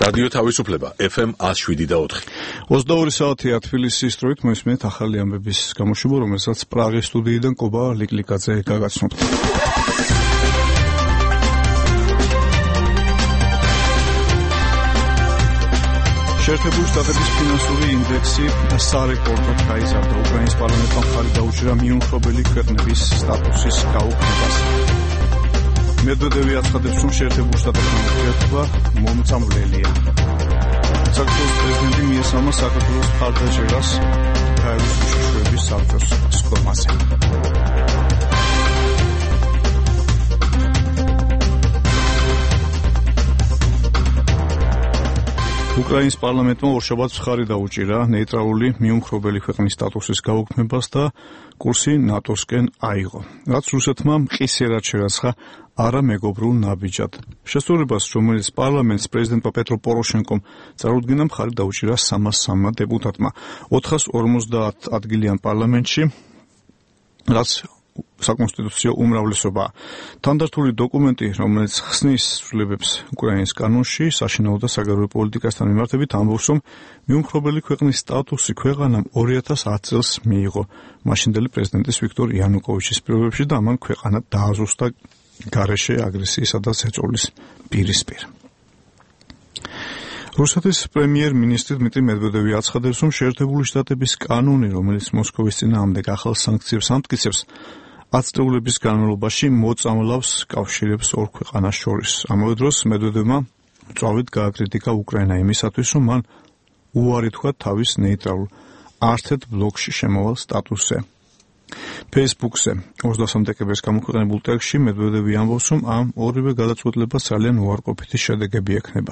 რადიო თავისუფლება FM 107.4. 22 საათია თბილისის დროით მოისმენთ ახალი ამბების გამოშვება, რომელსაც პრაღის სტუდიიდან კობა ლიკლიკაძე გაგაცნობთ. შეერთებული შტატების ფინანსური ინდექსი სარეკორდოდ გაიზარდა. უკრაინის პარლამენტმა მხარი დაუჭირა მიუმხრობელი ქვეყნების სტატუსის გაუქმებას. მედვედევი აცხადებს, რომ შეერთებულ შტატებთან ურთიერთობა მომწამვლელია. საქართველოს პრეზიდენტი მიესალმა საქართველოს მხარდაჭერას გაეროს უშიშროების საბჭოს სხდომაზე. უკრაინის პარლამენტმა ორშაბათს მხარი დაუჭირა ნეიტრალური მიუმხრობელი ქვეყნის სტატუსის გაუქმებას და კურსი ნატოსკენ აიღო, რაც რუსეთმა მყისიერად შერაცხა არამეგობრულ ნაბიჯად. შესწავლებას, რომელიც პარლამენტს პრეზიდენტმა პეტრო პოროშენკომ წარუდგინა, მხარი დაუჭირა 303 დეპუტატმა. 450 ადგილიან პარლამენტში, რაც საკონსტიტუციო უმრავლესობაა. თანდართული დოკუმენტი, რომელიც ხსნის ცვლილებებს უკრაინის კანონში, საშინაო და საგარეო პოლიტიკასთან მიმართებით, ამბობს, რომ მიუმხრობელი ქვეყნის სტატუსი ქვეყანამ 2010 წელს მიიღო მაშინდელი პრეზიდენტის ვიქტორ იანუკოვიჩის პირობებში და ამან ქვეყანა დააზუსტა გარეშე აგრესიისა და ზეწოლის პირისპირ. რუსეთის პრემიერ-მინისტრი დმიტრი მედვედევი აცხადებს, რომ შეერთებული შტატების კანონი, რომელიც მოსკოვის წინააღმდეგ ახალ სანქციებს ამტკიცებს, 10 წლების განმავლობაში მოწამლავს კავშირებს ორ ქვეყანას შორის. ამავე დროს მედვედევმა მწვავედ გააკრიტიკა უკრაინა იმისათვის, რომ მან უარი თქვა თავის ნეიტრალურ არცერთ ბლოკში შემოვალ სტატუსზე. Facebook-ზე 23 დეკემბერს გამოქვეყნებულ ტექსტში მედვედევი ამბობს, რომ ამ ორივე გადაწყვეტილებას ძალიან უარყოფითი შედეგები ექნება.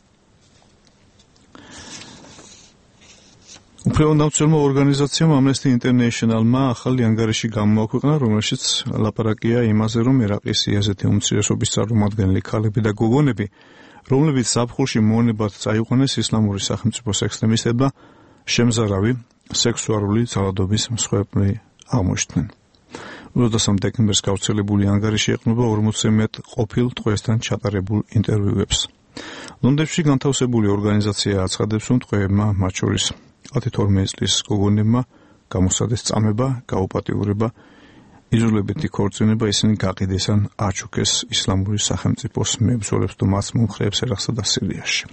უფლებამოსილმა ორგანიზაციამ Amnesty International-მა ახალი ანგარიში გამოაქვეყნა, რომელშიც ლაპარაკია იმაზე, რომ ერაყის იაზეთი უმცირესობის წარმომადგენელი ქალები და გოგონები, რომლებიც ზაფხულში მონებად წაიყვანეს ისლამური სახელმწიფოს ექსტრემისტებმა, შემზარავი სექსუალური ძალადობის მსხვერპლი აღმოჩნდნენ. 23 დეკემბერს გავრცელებული ანგარიში ეყრდნობა 40-ზე მეტ ყოფილ ტყვეასთან ჩატარებულ ინტერვიუებს. ლონდონში განთავსებული ორგანიზაცია აცხადებს, რომ ტყვეებმა, მათ შორის 12 წლის გოგონებმა გამოსცადეს წამება, გაუპატიურება, იზოლებითი ქორწინება, ისინი გაყიდეს ან აჩუქეს ისლამური სახელმწიფოს მებრძოლებს და მათ მომხრეებს ერაყსა და სირიაში.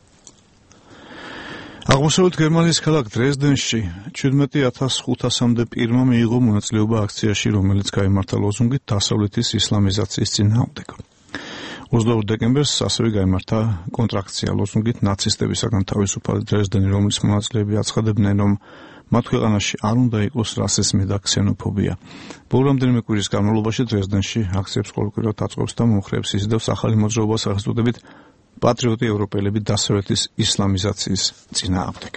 აღმოსავლეთ გერმანიის ქალაქ დრეზდენში 17,500-მდე პირმა მიიღო მონაწილეობა აქციაში, რომელიც გაიმართა ლოზუნგით დასავლეთის ისლამიზაციის წინააღმდეგ. 22 დეკემბერს ასევე გაიმართა კონტრაქცია ლოზუნგით ნაცისტებისაგან თავისუფალი დრეზდენი, რომლის მონაწილეები აცხადებდნენ, რომ მათ ქვეყანაში არ უნდა იყოს რასიზმი და ქსენოფობია. ბოლო რამდენიმე კვირის განმავლობაში დრეზდენში აქციებს ყოველკვირად აწყობს და მომხრეებს იზიდავს ახალი მოძრაობა სახელწოდებით პატრიოტი ევროპელები დასავლეთის ისლამიზაციის წინააღმდეგ.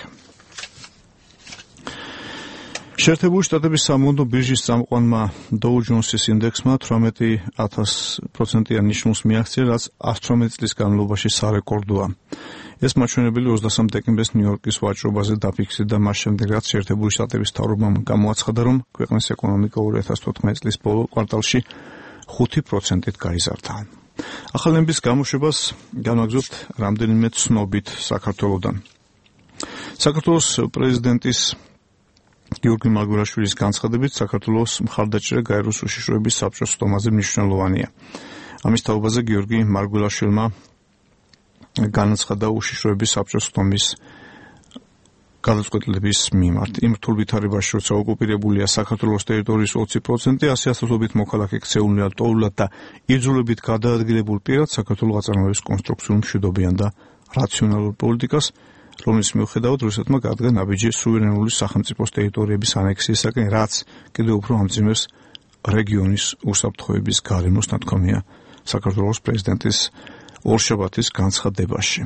შეერთებული შტატების სამონდო ბირჟის წამყვანმა Dow Jones-ის ინდექსმა 18,000%-იან ნიშნულს მიაღწია, რაც 18 წლის განმავლობაში სარეკორდოა. ეს მაჩვენებელი 23 დეკემბერს ნიუ-იორკის ვაჭრობაზე დაფიქსირდა მას შემდეგ, რაც შეერთებული შტატების მთავრობამ გამოაცხადა, რომ ქვეყნის ეკონომიკა 2014 წლის ბოლო კვარტალში 5%-ით გაიზარდა. ახალების გამოშვებას განვაგრძობთ რამდენიმე ცნობით საქართველოდან. საქართველოს პრეზიდენტის გიორგი მარგველაშვილის განცხადებით, საქართველოს მხარდაჭერა გაეროს უშიშროების საბჭოს სხდომაზე მნიშვნელოვანია. ამის თაობაზე გიორგი მარგველაშვილმა განაცხადა უშიშროების საბჭოს სხდომის გადაწყვეტილების მიმართ. იმ რთულ ვითარებაში, როცა ოკუპირებულია საქართველოს ტერიტორიის 20%, ასე ასოთობით მოქალაქე ქცეულნი ტოვლად და იძულებით გადაადგილებულ პირად საქართველოს აწარმოებს კონსტრუქციულ მშვიდობიან და რაციონალურ პოლიტიკას, რომლის მიუხედავად რუსეთმა გადგა ნაბიჯი სუვერენული სახელმწიფოს ტერიტორიების ანექსიისაკენ, რაც კიდევ უფრო ამძიმებს რეგიონის უსაფრთხოების გარემოს, ნათქვამია საქართველოს პრეზიდენტის ორშაბათის განცხადებაში.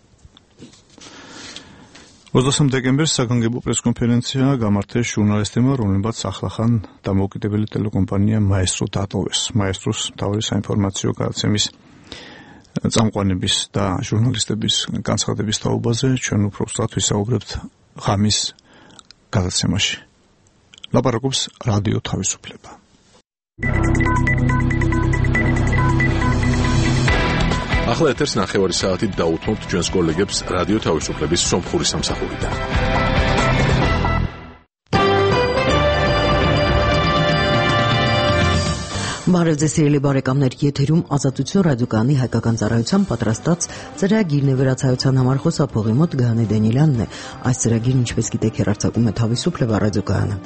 23 დეკემბერს საგანგებო პრესკონფერენცია გამართეს ჟურნალისტებმა, რომლებმაც ახლახან დამოუკიდებელი ტელეკომპანია მაესტრო დატოვეს. მაესტროს მთავარი საინფორმაციო გადაცემის წამყვანების და ჟურნალისტების განცხადების თაობაზე ჩვენ უფრო სწრაფად ვისაუბრებთ ღამის გადაცემაში. ლაპარაკობს რადიო თავისუფლება. ახლა ეთერს ნახევარი საათით დაუთმობთ ჩვენს კოლეგებს რადიო თავისუფლების სომხური სამსახურიდან. Բարև ձեզ սիրելի բարեկամներ, եթերում Ազատություն ռադիոկայանի հայկական ծառայության պատրաստած ծրագիրն է վերացայության համար խոսափողի մոտ Գայանե Դանիելյանն է։ Այս ծրագիրն ինչպես գիտեք հեռարձակում է Თავისუფლება ռադիոկայանը։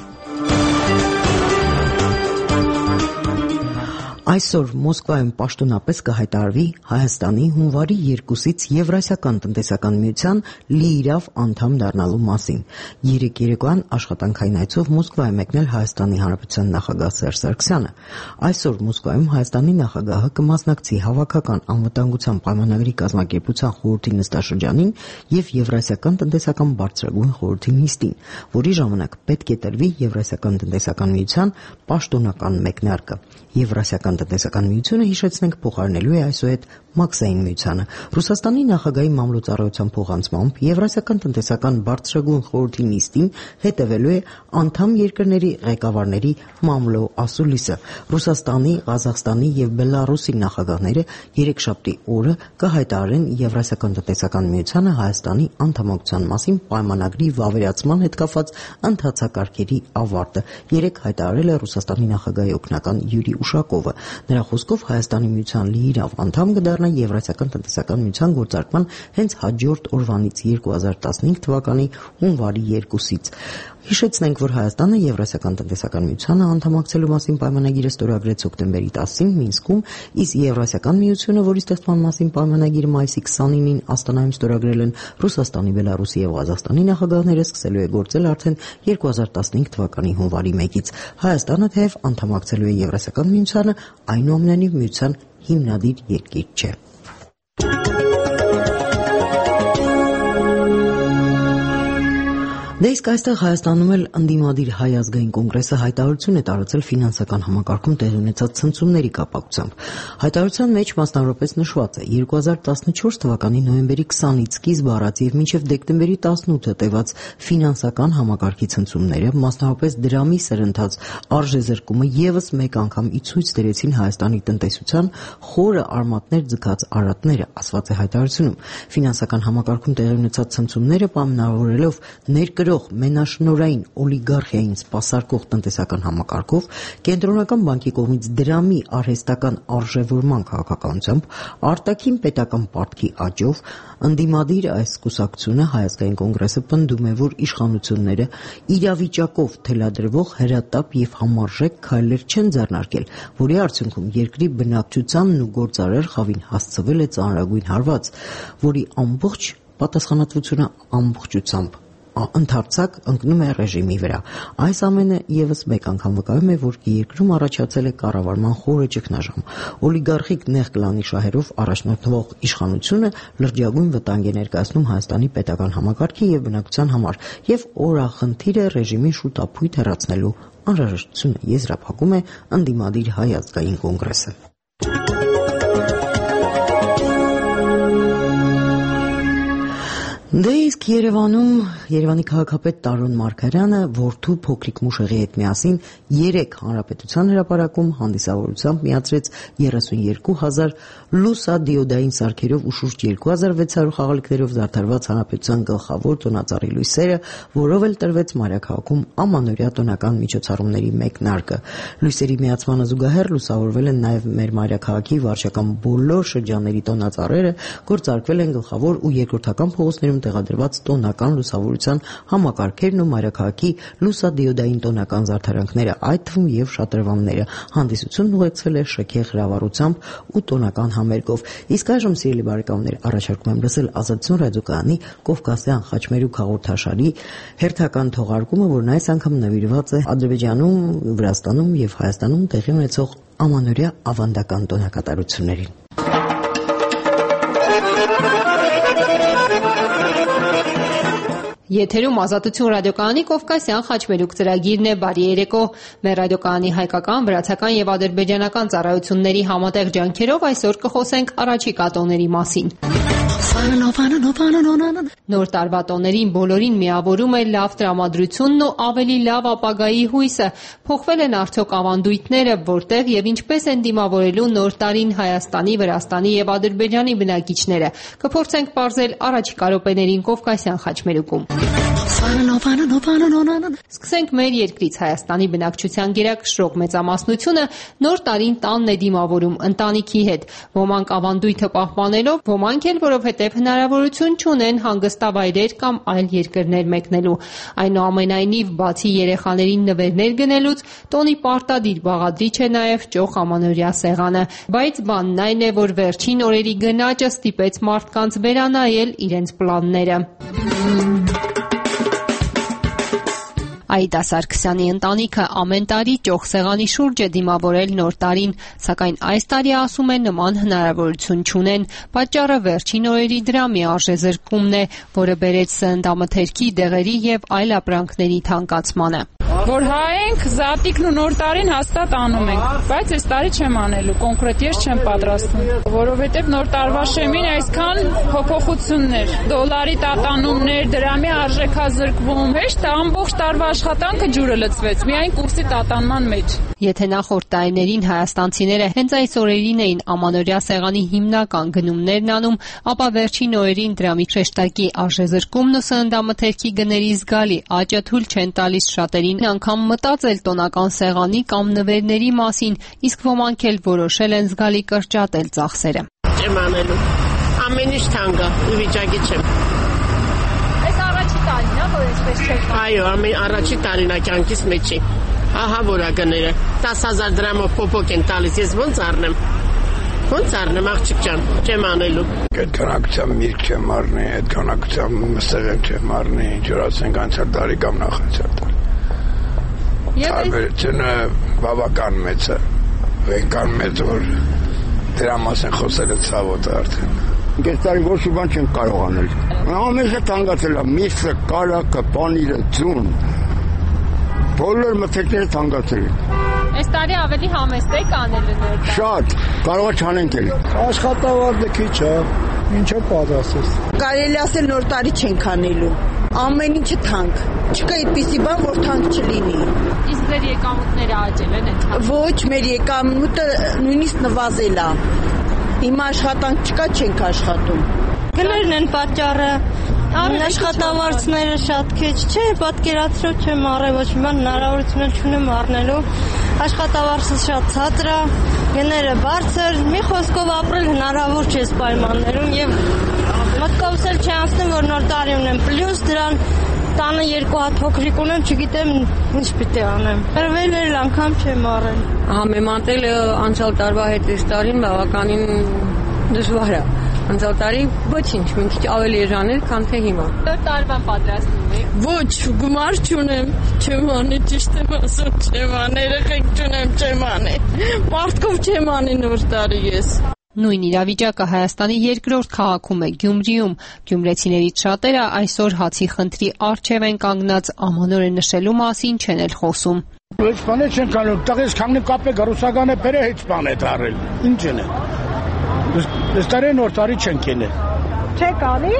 Այսօր Մոսկվայում պաշտոնապես կհայտարարվի Հայաստանի հունվարի 2-ից Եվրասիական տնտեսական միության լիիրավ անդամ դառնալու մասին։ Երեկ երեկոյան աշխատանքային այցով Մոսկվա է մեկնել Հայաստանի Հանրապետության նախագահ Սերժ Սարգսյանը։ Այսօր Մոսկվայում Հայաստանի նախագահը կմասնակցի Հավաքական անվտանգության պայմանագրի կազմակերպության խորհրդի նստաշրջանին եւ Եվրասիական տնտեսական բարձրագույն խորհրդի նիստին, որի ժամանակ պետք է տրվի Եվրասիական տնտեսական միության պաշտոնական մեկնարկը։ Եվրասիական տնտեսական միությունը, հիշեցնենք, փոխարինելու է այսուհետ Մաքսային միությանը։ Ռուսաստանի նախագահի մամլոյցարայության փոխանցմամբ Եվրասիական տնտեսական բարձրագույն խորհրդի նիստին հետևելու է անդամ երկրների ղեկավարների մամլո ասուլիսը։ Ռուսաստանի, Ղազախստանի եւ Բելարուսի նախագահները երեքշաբթի օրը կհայտարարեն Եվրասիական տնտեսական միությանը Հայաստանի անդամակցության մասին պայմանագրի վավերացման հետ կապված ընթացակարգերի ավարտը։ Երեկ հայտարարել է Ռուսաստանի նախագահի օգնական Յուրի Ուշակովը։ Նրա խոսքով Հայաստանի միության լիիրավ անդամ կդառնա Եվրասիական տնտեսական միության գործարկման հենց հաջորդ օրվանից 2015 թվականի հունվարի 2-ից։ Հիշեցնենք, որ Հայաստանը Եվրասիական տնտեսական միությանը անդամակցելու մասին պայմանագիրը ստորագրեց հոկտեմբերի 10-ին Մինսկում, իսկ Եվրասիական միությունը, որի ստեղծման մասին պայմանագիրը մայիսի 29-ին Աստանայում ստորագրել են Ռուսաստանի, Բելարուսի եւ Ղազախստանի նախագահները, սկսելու է գործել արդեն 2015 թվականի հունվարի 1-ից։ Հայաստանը թեև անդամակցելու է Եվրասիական միությանը, այնուամենայնիվ միության հիմնադիր երկիր չէ։ Դե իսկ այստեղ Հայաստանում էլ ընդդիմադիր Հայ ազգային կոնգրեսը հայտարարություն է տարածել ֆինանսական համակարգում տեղի ունեցած ցնցումների կապակցությամբ։ Հայտարարության մեջ մասնավորապես նշված է 2014 թվականի նոյեմբերի 20-ից սկիզբ առած եւ մինչեւ դեկտեմբերի 18-ը տևած ֆինանսական համակարգի ցնցումները, մասնավորապես դրամի սրընթաց արժեզրկումը եւս մեկ անգամ ի ցույց դրեցին Հայաստանի տնտեսության խորը արմատներ ձգած արատները, ասված է հայտարարությունում։ Ֆինանսական համակարգում տեղի ունեցած ցնցումները պայմանավորելով ներկրող մենաշնորային օլիգարխիային սպասարկող տնտեսական համակարգով, կենտրոնական բանկի կողմից դրամի արհեստական արժևորման քաղաքականությամբ, արտաքին պետական պարտքի աճով, ընդդիմադիր այս կուսակցությունը Հայ ազգային կոնգրեսը պնդում է, որ իշխանությունները իրավիճակով թելադրվող հրատապ եւ համարժեք քայլեր չեն ձեռնարկել, որի արդյունքում երկրի բնակչությանն ու գործարար խավին հասցվել է ծանրագույն հարված, որի ամբողջ պատասխանատվությունը ամբողջությամբ ընդարձակ ընկնում է ռեժիմի վրա։ Այս ամենը եւս մեկ անգամ վկայում է, որ երկրում առաջացել է կառավարման խորը ճգնաժամ։ Օլիգարխիկ նեղ կլանի շահերով առաջնորդվող իշխանությունը լրջագույն վտանգ է ներկայացնում Հայաստանի պետական համակարգի եւ բնակչության համար եւ օրախնդիրը ռեժիմի շուտ ապույտ հեռացնելու անհրաժեշտությունը եզրափակում է ընդդիմադիր Հայ ազգային կոնգրեսը։ Դե իսկ Երևանի քաղաքապետ Տարոն Մարգարյանը որդու փոքրիկ Մուշեղի հետ միասին 3 հանրապետության հրապարակում հանդիսավորությամբ միացրեց 32,000 լուսադիոդային սարքերով ու շուրջ 2600 խաղալիքներով զարդարված հանրապետության գլխավոր տոնածառի լույսերը, որով էլ տրվեց Մարիաքաղաքում ամանորյա տոնական միջոցառումների մեկնարկը։ Լույսերի միացմանը զուգահեռ լուսավորվել են նաև մեր Մարիաքաղաքի վարչական բոլոր շրջանների տոնածառերը, գործարկվել են գլխավոր ու երկրորդական փողոցներում տեղադրված տոնական լուսավորության համակարգերն ու Մարիաքաղաքի լուսադիոդային տոնական զարդարանքները, այդ թվում եւ շատրվանները։ Հանդիսությունն ուղեկցվել է շքեղ հրավառությամբ ու տոնական համերգով։ Իսկ այժմ, սիրելի բարեկամներ, առաջարկում եմ լսել Ազատություն ռադիոկայանի Կովկասյան խաչմերուկ հաղորդաշարի հերթական թողարկումը, որն այս անգամ նվիրված է Ադրբեջանում, Վրաստանում եւ Հայաստանում տեղի ունեցող ամանորյա ավանդական տոնակատարություններին։ Եթերում Ազատություն ռադիոկայանի Կովկասյան խաչմերուկ ծրագիրն է։ Բարի երեկո։ Մեր ռադիոկայանի հայկական, վրացական եւ ադրբեջանական ծառայությունների համատեղ ջանքերով այսօր կխոսենք առաջիկա տոների մասին։ Նոր տարվա տոներին բոլորին միավորում է լավ տրամադրությունն ու ավելի լավ ապագայի հույսը։ Փոխվել են արդյոք ավանդույթները, որտեղ եւ ինչպես են դիմավորելու նոր տարին Հայաստանի, Վրաստանի եւ Ադրբեջանի բնակիչները։ Կփորձենք պարզել առաջիկա րոպեներին Կովկասյան խաչմերուկում։ Սկսենք մեր երկրից Հայաստանի բնակչության գերակշռող մեծամասնությունը նոր տարին տանն է դիմավորում ընտանիքի հետ։ Ոմանք ավանդույթը պահպանելով, ոմանք էլ որովհետև հնարավորություն չունեն հանգստավայրեր կամ այլ երկրներ մեկնելու։ Այնուամենայնիվ, բացի երեխաներին նվերներ գնելուց, տոնի պարտադիր բաղադրիչ է նաև ճոխ ամանորյա սեղանը։ Բայց բանն այն է, որ վերջին օրերի գնաճը ստիպեց մարդկանց վերանայել իրենց պլանները։ Աիդա Սարգսյանի ընտանիքը ամեն տարի ճոխ սեղանի շուրջ է դիմավորել նոր տարին, սակայն այս տարի ասում է նման հնարավորություն չունեն։ Պատճառը վերջին օրերի դրամի արժեզրկումն է, որը բերեց սննդամթերքի, դեղերի եւ այլ ապրանքների թանկացմանը։ Որ հայ ենք, զատիկն ու նոր տարին հաստատ անում ենք, բայց այս տարի չեմ անելու, կոնկրետ ես չեմ պատրաստվում, որովհետև նոր տարվա շեմին այսքան փոփոխություններ, դոլարի տատանումներ, դրամի արժեքազրկվում, հեշտ է ամբողջ տարվա աշխատանքը ջուրը լցվեց, միայն կուրսի տատանման մեջ։ Եթե նախորդ տարիներին հայաստանցիները հենց այս օրերին էին ամանորյա սեղանի հիմնական գնումներն անում, ապա վերջին օրերին դրամի շեշտակի արժեզրկումն ու սննդամթերքի գների զգալի աճը թույլ չեն տալիս շատերին անգամ մտածել տոնական սեղանի կամ նվերների մասին, իսկ ոմանք էլ որոշել են զգալի կրճատել ծախսերը։ Չեմ անելու, ամեն ինչ թանկ է, ու վիճակի չեմ։ Այս առաջի տարին է, որ այսպես չեք։ Այո, առաջի տարին է կյանքիս մեջի։ Ահա որ է գները, 10,000 դրամով փոփոք են տալիս, ես ոնց առնեմ։ Ոնց առնեմ, աղջիկ ջան, չեմ անելու։ Այդ քանակությամբ միրգ չեմ առնի, այդ քանակությամբ սեղան չեմ առնի, ինչ որ ասենք անցյալ տարի կամ նախանցյալ տարի։ Տարբերությունը բավական մեծ է, այնքան մեծ, որ դրա մասին խոսելը ցավոտ է արդեն։ Այս տարի ոչ մի բան չեմ կարող անել։ Ամենը թանկացել է, միսը, կարակը, պանիրը, ձուն։ Բոլոր մթերքները թանկացել են։ Այս տարի ավելի համեստ եք անելու նոր տարի։ Շատ, կարող է չանենք էլ։ Աշխատավարձը քիչ է, ինչը պատրաստես։ Կարելի ասել նոր տարի չենք անելու։ Ամեն ինչը թանկ։ Չկա այդպիսի բան, որ թանկ չլինի։ Իսկ ձեր եկամուտները աճել են այդ։ Ոչ, մեր եկամուտը նույնիսկ նվազել է։ Հիմա աշխատանք չկա, չենք աշխատում։ Գներն են պատճառը, աշխատավարձները շատ քիչ չէ, պատկերացրու չեմ առել, ոչ մի բան հնարավորություն չունեմ առնելու, աշխատավարձը շատ ցածր է, գները բարձր, մի խոսքով ապրել հնարավոր չէ պայմաններում եւ մտքովս էլ չանցնեմ, որ նոր տարի ունեմ, պլյուս դրան տանը երկու հատ փոքրիկ ունեմ, չգիտեմ ինչ պիտի անեմ։ Վերել անգամ չեմ առել։ Համեմատել անցյալ տարվա հետ այս տարին բավականին դժվար է։ Անցյալ տարի ոչինչ, մի քիչ ավելի էժան էր, քան թե հիմա։ Նոր տարվան պատրաստվում եք։ Ոչ, գումար չունեմ, չեմ անի, ճիշտ եմ ասում, չեմ անի, երեխեք չունեմ, չեմ անի։ Մարդկով չեմ անի նոր տարի ես։ Նույն իրավիճակը Հայաստանի երկրորդ քաղաքում է Գյումրիում։ Գյումրեցիներից շատերը այսօր հացի խնդրի առջև են կանգնած, ամանորը նշելու մասին չեն էլ խոսում։ Ոչ բան չեն կանոն, տղես քանի կապե գարուսականը բերե հետ բան է դարել։ Ինչ են։ Այս տարի նոր տարի չենք ելել։ Չեք անի։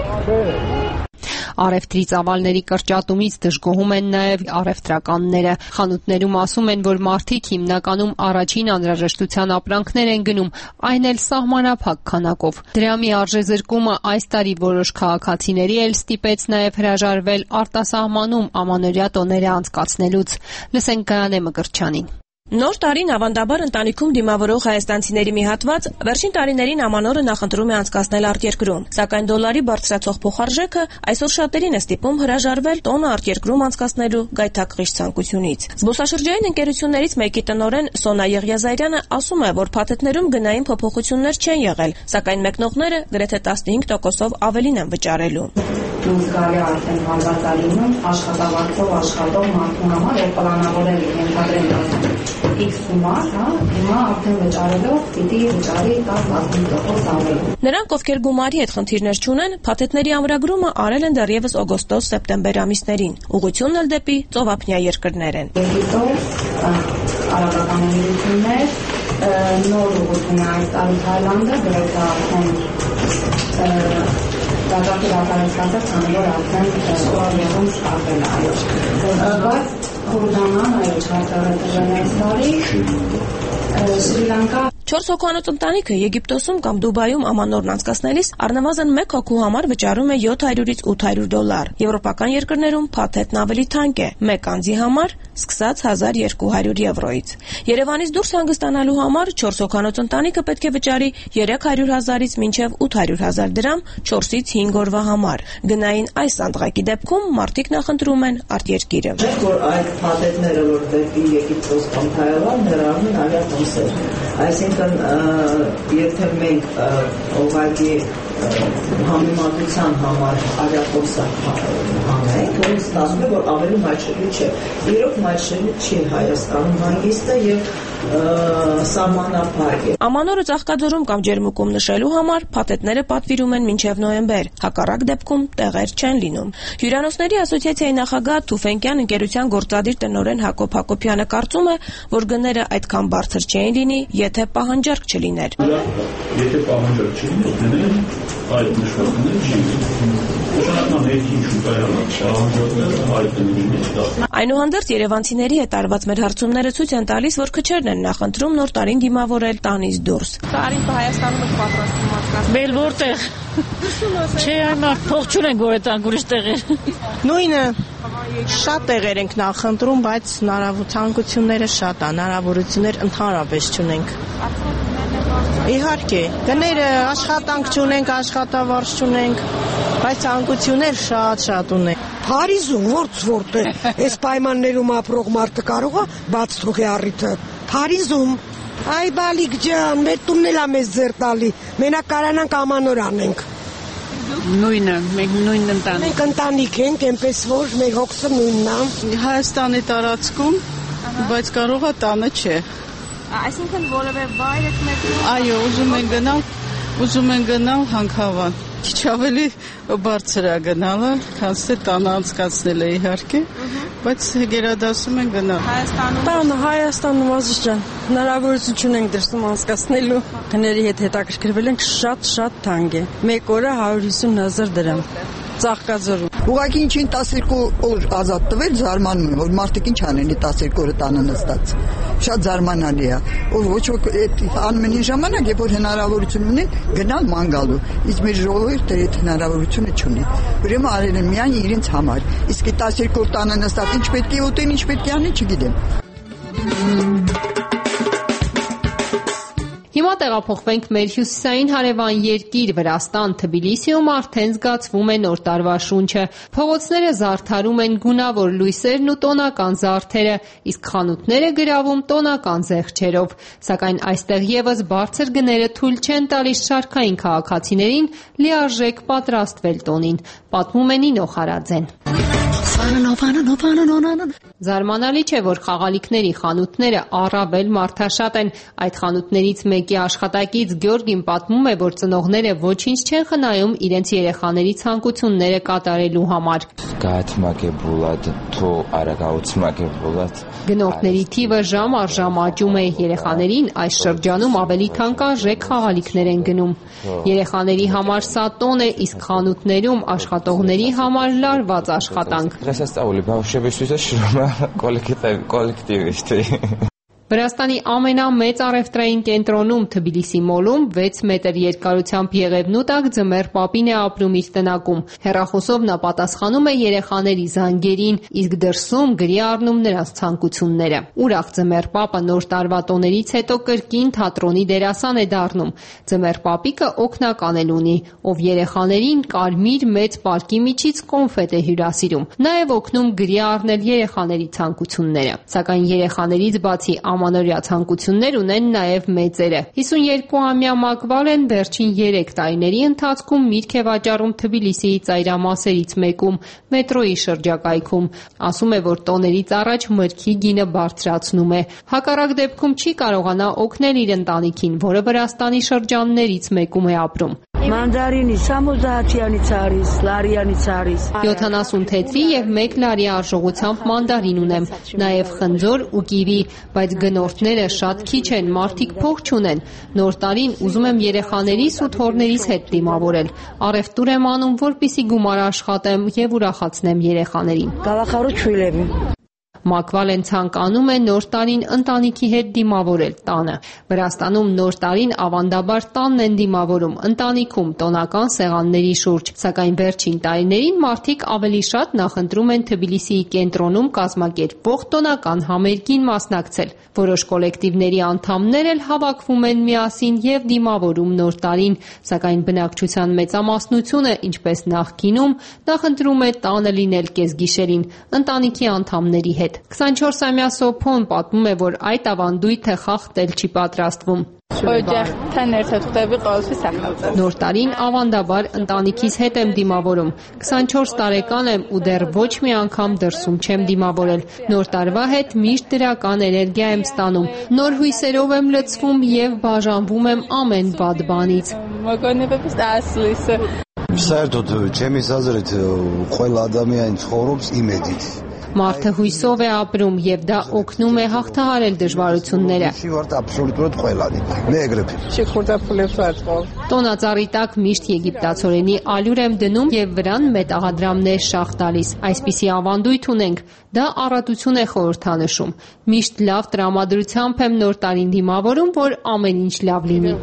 Առևտրի ծավալների կրճատումից դժգոհում են նաև առևտրականները։ Խանութներում ասում են, որ մարդիկ հիմնականում առաջին անհրաժեշտության ապրանքներ են գնում, այն էլ սահմանափակ քանակով։ Դրամի արժեզրկումը այս տարի որոշ քաղաքացիների էլ ստիպեց նաև հրաժարվել արտասահմանում ամանորյա տոները անցկացնելուց։ Լսենք Գայանե Մկրտչյանին։ Նոր տարին ավանդաբար ընտանիքում դիմավորող հայաստանցիների մի հատված վերջին տարիներին ամանորը նախընտրում է անցկացնել արտերկրում, սակայն դոլարի բարձրացող փոխարժեքը այսօր շատերին է ստիպում հրաժարվել տոնը արտերկրում անցկացնելու գայթակղիչ ցանկությունից։ Զբոսաշրջային ընկերություններից մեկի տնօրեն Սոնա Եղիազարյանը ասում է, որ փաթեթներում գնային փոփոխություններ չեն եղել, սակայն մեկնողները գրեթե 15%-ով ավելին են վճարելու։ Զգալի արդեն հարվածալինում աշխատավարձով աշխատող մարդու համար է պլանավորել ենթադրել X սումար, հիմա արդեն վճարելով պիտի վճարի 10-15% ավելի։ Նրանք, ովքեր գումարի հետ խնդիրներ չունեն, փաթեթների ամրագրումը արել են դեռևս օգոստոս-սեպտեմբեր ամիսներին։ Ուղղությունն էլ դեպի ծովափնյա երկրներ են։ Արաբական Էմիրություններ, նոր ուղղություն է այս տարի Թայլանդը, գրեթե արդեն դատապարտարից հասած որ արդեն ուրախում շտապել այո բայց Քուրդանան այո չարտարը այս տարի Շրի Լանկա 4 հոգանոց ընտանիքը Եգիպտոսում կամ Դուբայում ամանորն անցկացնելիս առնվազն 1 հոգու համար վճարում է $700-ից $800։ Եվրոպական երկրներում փաթեթն ավելի թանկ է, 1 անձի համար սկսած €1200-ից։ Երևանից դուրս հանգստանալու համար 4 հոգանոց ընտանիքը պետք է վճարի $300,000-ից մինչև $800,000 4-ից 5 օրվա համար։ Գնային այս անդղակի դեպքում մարդիկ նախընտրում են արտերկիրը։ Որ այդ փաթեթները որ դեպի Եգիպտոս կամ Թայվան ներառում են ավիատոմսեր, այսինքն եթե մենք ուղղակի համեմատության համար ավիատոմսը հանենք, որ ստացվում է, որ ավելի մատչելի չէ։ Իրոք մատչելի չի Հայաստանում հանգիստը եւ սահմանափակ է։ Ամանորը Ծաղկաձորում կամ Ջերմուկում նշելու համար փաթեթները պատվիրում են մինչև նոյեմբեր, հակառակ դեպքում տեղեր չեն լինում։ Հյուրանոցների ասոցիացիայի նախագահ Թուֆենկյան ընկերության գործադիր տնօրեն Հակոբ Հակոբյանը կարծում է, որ գները այդքան բարձր չէին լինի, եթե պահանջարկ չլիներ։ Եթե պահանջարկ չլիներ, այդ նշվածքները չի նշանակման ներքին շուկայանը Այնուհանդերձ երևանցիների հետ արված մեր հարցումները ցույց են տալիս, որ քչերն են նախընտրում նոր տարին դիմավորել տանից դուրս։ Տարին Հայաստանում եք պատրաստում անցկացնել։ Բել որտեղ։ Չէ, այմա փող չունենք որ այդ անգուրիշ տեղեր։ Նույնը շատ տեղեր ենք նախընտրում, բայց հնարավորությունները շատ է, հնարավորություններ ընդհանրապես չունենք։ Իհարկե, գները աշխատանք չունենք, աշխատավարձ չունենք, բայց անկություններ շատ ունենք։ Փարիզում որտեղ այս պայմաններում ապրող մարդը կարող է բաց թողի առիթը։ Փարիզում այ բալիկ ջան, մեր տունն էլ է մեզ ձեր տալի։ Մենակ կարանանք ամանոր անենք։ Նույնը, մենք նույն ընտանիք։ Մենք ընտանիք ենք, այնպես որ մեր հոգսը նույնն է։ Հայաստանի տարածքում, բայց կարող է տանը չէ։ Այսինքն որևէ վայր եք մեկնում։ Այո, ուզում են գնալ Հանքավան։ Քիչ ավելի բարձր է գնալը, քան թե տանը անցկացնել է իհարկե, բայց գերադասում են գնալ։ Հայաստանում Ազիզ ջան, հնարավորություն չունենք դրսում անցկացնելու։ Գների հետ հետաքրքրվել ենք շատ թանկ է։ 1 օրը 150,000 դրամ։ Ծաղկաձորում։ Ուղղակի ինչին 12 օր ազատ տվել զարմանում եմ, որ մարդիկ ինչ անեն 12 օրը տանը նստած։ Շատ զարմանալի է։ Ոչ ոք այդ անմենի ժամանակ, երբ որ հնարավորություն ունեն գնալ ման գալու, իսկ մեր ժողովուրդը այդ հնարավորությունը չունի։ Ուրեմն արել են միայն իրենց համար։ Իսկ 12 օր տանը նստած ինչ պետք է ուտեն, ինչ պետք է անեն, չգիտեմ։ Հիմա տեղափոխվենք մեր հյուսիսային հարևան երկիր Վրաստան Թբիլիսիում արդեն զգացվում է նոր տարվա շունչը։ Փողոցները զարդարում են գունավոր լույսերն ու տոնական զարդերը, իսկ խանութները գրավում տոնական զեղչերով։ Սակայն այստեղ եւս բարձր գները թույլ չեն տալիս շարքային քաղաքացիներին լիարժեք պատրաստվել տոնին, պատմում է Նինո Խարաձեն։ Զարմանալի չէ, որ խաղալիքների խանութները առավել մարդաշատ են։ Այդ խանութներից մեկի աշխատակից Գյորգին պատմում է, որ ծնողները ոչինչ չեն խնայում իրենց երեխաների ցանկությունները կատարելու համար։ Գնորդների թիվը ժամ առ ժամ աճում է։ Երեխաներին այս շրջանում ավելի թանկարժեք խաղալիքներ են գնում։ Երեխաների համար սա տոն է, իսկ խանութներում աշխատողների համար լարված աշխատանք։ Վրաստանի ամենամեծ առևտրային կենտրոնում Թբիլիսի մոլում 6 մետր երկարությամբ եղևնու տակ ձմեռ պապին է ապրում իր տնակում։ Հեռախոսով նա պատասխանում է երեխաների զանգերին, իսկ դրսում գրի առնում նրանց ցանկությունները։ Ուրախ ձմեռ պապը նոր տարվա տոներից հետո կրկին թատրոնի դերասան է դառնում։ Ձմեռ պապիկը օգնական էլ ունի, ով երեխաներին կարմիր մեծ պարկի միջից կոնֆետ է հյուրասիրում։ Նաև օգնում գրի առնել երեխաների ցանկությունները։ Սակայն երեխաներից բացի ամանորյա ցանկություններ ունեն նաև մեծերը։ 52-ամյա Մակվալեն վերջին 3 տարիների ընթացքում միրգ է վաճառում Թբիլիսիի ծայրամասերից մեկում, մետրոյի շրջակայքում։ Ասում է, որ տոներից առաջ մրգի գինը բարձրացնում է։ Հակառակ դեպքում չի կարողանա օգնել իր ընտանիքին, որը Վրաստանի շրջաններից մեկում է ապրում։ Մանդարինի 70-յանից არის, լարյանից არის։ 70 թեթրի եւ 1 լարի արժողությամբ մանդարին ունեմ, նաեւ խնձոր ու կիվի, բայց գնորդները շատ քիչ են, մարդիկ փող չունեն։ Նոր տարին ուզում եմ երեխաներիս ու թոռներիս հետ դիմավորել։ Առևտուր եմ անում, որպեսզի գումար աշխատեմ եւ ուրախացնեմ երեխաներին։ Գավախարու չուլեմ։ Մակվալեն ցանկանում է նոր տարին ընտանիքի հետ դիմավորել տանը։ Վրաստանում նոր տարին ավանդաբար տանն են դիմավորում, ընտանիքում տոնական սեղանների շուրջ, սակայն վերջին տարիներին մարդիկ ավելի շատ նախընտրում են Թբիլիսիի կենտրոնում կազմակերպվող տոնական համերգին մասնակցել։ Որոշ կոլեկտիվների անդամներ էլ հավաքվում են միասին եւ դիմավորում նոր տարին, սակայն բնակչության մեծամասնությունը, ինչպես նախկինում, նախընտրում է տանը լինել կեսգիշերին ընտանիքի անդամների հետ։ 24-ամյա Սոփոն պատմում է, որ այդ ավանդույթը խախտել չի պատրաստվում։ Նոր տարին ավանդաբար ընտանիքիս հետ եմ դիմավորում։ 24 տարեկան եմ ու դեռ ոչ մի անգամ դրսում չեմ դիմավորել։ Նոր տարվա հետ միշտ դրական էներգիա եմ ստանում։ Նոր հույսերով եմ լցվում եւ բաժանվում եմ ամեն վատ բանից։ Საერთოდ ჩემი აზრით ყველა ადამიანი ცხოვრობს იმედით Մարդը հույսով է ապրում եւ դա օգնում է հաղթահարել դժվարությունները։ Տոնածառի տակ միշտ եգիպտացորենի ալյուր եմ դնում եւ վրան մետաղադրամներ շաղ տալիս։ Այսպիսի ավանդույթ ունենք։ Դա առատություն է խորհրդանշում։ Միշտ լավ տրամադրությամբ եմ նոր տարին դիմավորում, որ ամեն ինչ լավ լինի։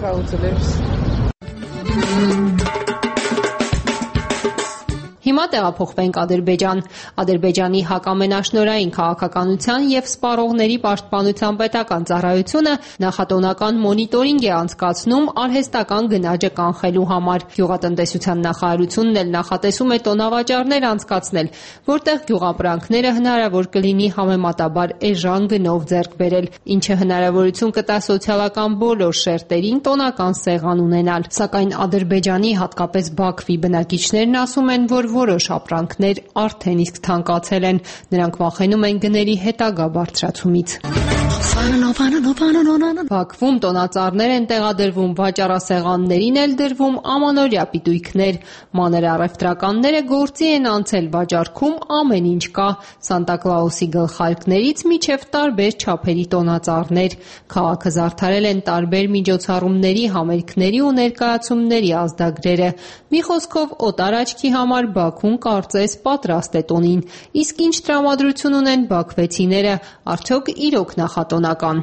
Հիմա տեղափոխվենք Ադրբեջան։ Ադրբեջանի հակամենաշնորհային քաղաքականության եւ սպառողների պաշտպանության պետական ծառայությունը նախատոնական մոնիտորինգ է անցկացնում արհեստական գնաճը կանխելու համար։ Գյուղատնտեսության նախարարությունն էլ նախատեսում է տոնավաճառներ անցկացնել, որտեղ գյուղապրանքները հնարավոր կլինի համեմատաբար էժան գնով ձեռք բերել, ինչը հնարավորություն կտա սոցիալական բոլոր շերտերին տոնական սեղան ունենալ։ Սակայն Ադրբեջանի, հատկապես Բաքվի բնակիչներն ասում են, որ որոշ ապրանքներ արդեն իսկ թանկացել են։ Նրանք վախենում են գների հետագա բարձրացումից։ Բաքվում տոնածառներ են տեղադրվում, վաճառասեղաններին էլ դրվում ամանորյա պիտույքներ։ Մանր առևտրականները գործի են անցել, վաճառքում ամեն ինչ կա՝ Սանտա Կլաուսի գլխարկներից մինչև տարբեր չափերի տոնածառներ։ Քաղաքը զարդարել են տարբեր միջոցառումների, համերգների ու ներկայացումների ազդագրերը։ Մի խոսքով, օտար աչքի համար Բաքուն կարծես պատրաստ է տոնին։ Իսկ ինչ տրամադրություն ունեն բաքվեցիները, արդյոք իրոք նախատոնական։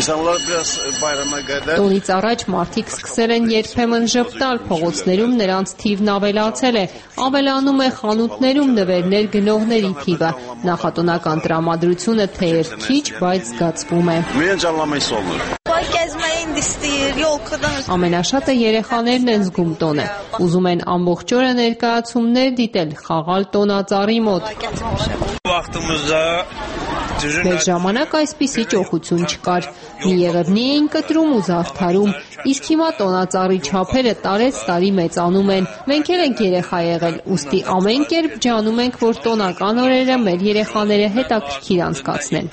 Տոնից առաջ մարդիկ սկսել են երբեմն ժպտալ, փողոցներում նրանց թիվն ավելացել է, ավելանում է խանութներում նվերներ գնողների թիվը։ Նախատոնական տրամադրությունը թեև քիչ, բայց զգացվում է։ Ամենաշատը երեխաներն են զգում տոնը։ Ուզում են ամբողջ օրը ներկայացումներ դիտել, խաղալ տոնածառի մոտ։ Մեր ժամանակ այսպիսի ճոխություն չկար։ Մի եղևնի էին կտրում ու զարդարում, իսկ հիմա տոնածառի չափերը տարեց տարի մեծանում են։ Մենք էլ ենք երեխա եղել, ուստի ամեն կերպ ջանում ենք, որ տոնական օրերը մեր երեխաները հետաքրքիր անցկացնեն։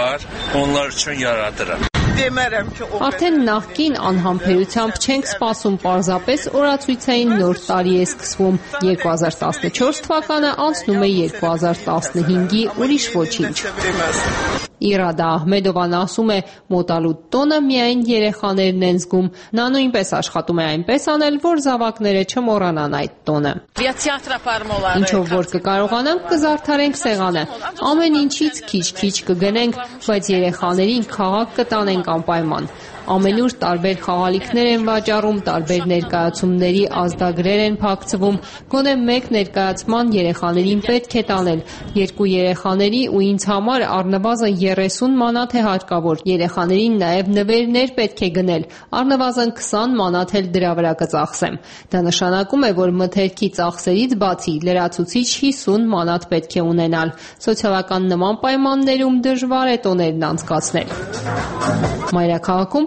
Արդեն նախկին անհամբերությամբ չենք սպասում, պարզապես օրացույցային նոր տարի է սկսվում։ 2014 թվականը անցնում է 2015-ի ուրիշ ոչինչ։ Իրադա Ահմեդովան ասում է, մոտալուտ տոնը միայն երեխաներն են զգում։ Նա նույնպես աշխատում է այնպես անել, որ զավակները չմոռանան այդ տոնը։ Ինչով որ կկարողանանք, կզարդարենք սեղանը։ Ամեն ինչից քիչ-քիչ կգնենք, բայց երեխաներին քաղաք կտանենք անպայման։ Ամենուր տարբեր խաղալիքներ են վաճառում, տարբեր ներկայացումների ազդագրեր են փակցվում։ Գոնե մեկ ներկայացման երեխաներին պետք է տանել։ 2 երեխաների ու ինձ համար առնվազն 30 մանաթ է հարկավոր։ Երեխաներին նաև նվերներ պետք է գնել։ Առնվազն 20 մանաթ էլ դրա վրա կծախսեմ։ Դա նշանակում է, որ մթերքի ծախսերից բացի լրացուցիչ 50 մանաթ պետք է ունենալ։ Սոցիալական նման պայմաններում դժվար է տոներն անցկացնել։ Մայրաքաղաքում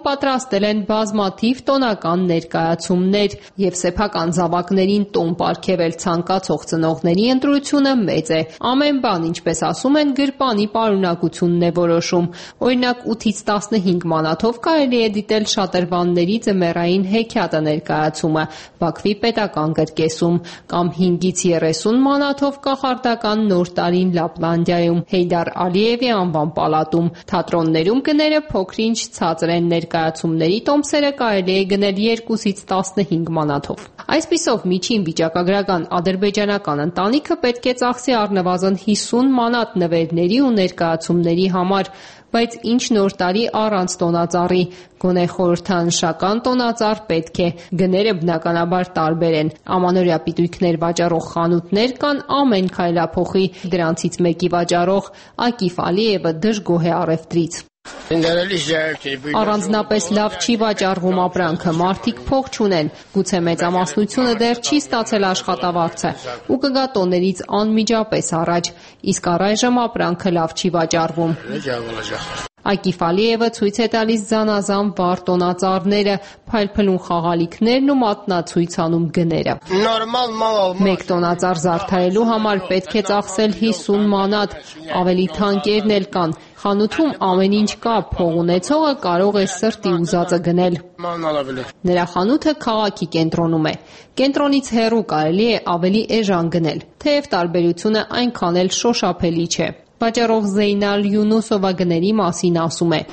պատրաստել են բազմաթիվ տոնական ներկայացումներ եւ սեփական զավակներին տոն պարգևել ցանկացող ծնողների ընտրությունը մեծ է։ Ամեն բան, ինչպես ասում են, գրպանի պարունակությունն է որոշում։ Օրինակ 8-ից 15 մանաթով կարելի է դիտել շատրվանների ձմեռային հեքիաթը ներկայացումը Բաքվի պետական կրկեսում կամ 5-ից 30 մանաթով կախարդական նոր տարին Լապլանդիայում Հեյդար Ալիևի անվան պալատում։ Թատրոններում գները փոքր-ինչ ցածր են, ներկայացումների տոմսերը կարելի է գնել 2-ից 15 մանաթով։ Այսպիսով միջին վիճակագրական ադրբեջանական ընտանիքը պետք է ծախսի առնվազն 50 մանատ նվերների ու ներկայացումների համար, բայց ինչ նոր տարի առանց տոնածառի, գոնե խորհրդանշական տոնածառ պետք է։ Գները բնականաբար տարբեր են։ Ամանորյա պիտույքներ վաճառող խանութներ կան ամեն քայլափոխի, դրանցից մեկի վաճառող Ակիֆ Ալիևը դժգոհ է առևտրից։ Առանձնապես լավ չի վաճառվում ապրանքը, մարդիկ փող չունեն, գուցե մեծամասնությունը դեռ չի ստացել աշխատավարձը ու կգա տոներից անմիջապես առաջ, իսկ առայժմ ապրանքը լավ չի վաճառվում։ Ակիֆ Ալիևը ցույց է տալիս զանազան վառ տոնածառները, փայլփլուն խաղալիքներն ու մատնացույցանում գները։ Մեկ տոնածառ զարդարելու համար պետք է ծախսել 50 մանատ, ավելի թանկերն էլ կան։ Խանութում ամեն ինչ կա, փող ունեցողը կարող է սրտի ուզածը գնել։ Նրա խանութը քաղաքի կենտրոնում է։ Կենտրոնից հեռու կարելի է ավելի էժան գնել, թեև տարբերությունը այնքան էլ շոշափելի չէ։ Վաճառող Զեյնալ Յունուսովա գների մասին ասում է.